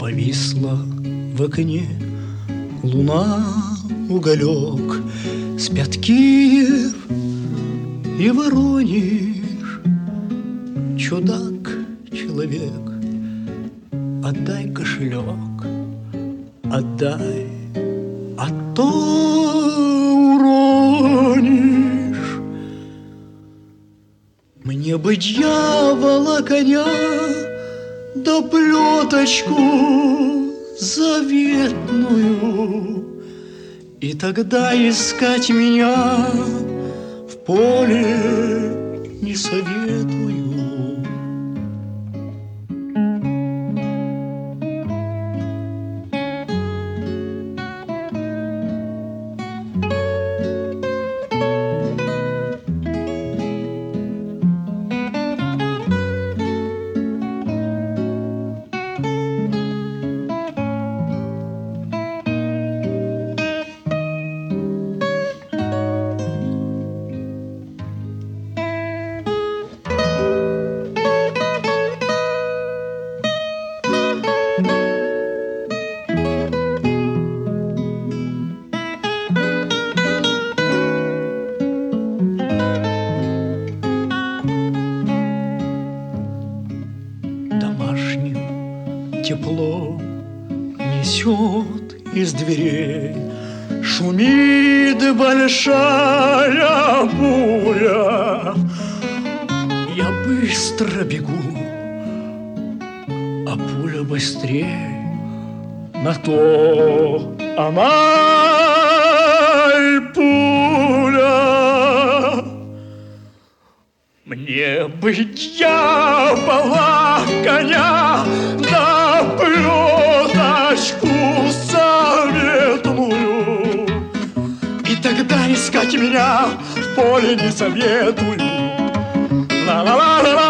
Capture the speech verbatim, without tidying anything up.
Повисла в окне луна, уголек, спят Киев и Воронеж. Чудак, человек, отдай кошелек, отдай, а то уронишь. Мне бы дьявола коня, да плеточку заветную, и тогда искать меня в поле не советую. Тепло несет из дверей, шумит большая буря. Я быстро бегу, а пуля быстрее. На то она и пуля. Мне бы дьявола коня, да плеточку заветную, и тогда искать меня в поле не советую. Ла-ла-ла-ла-ла.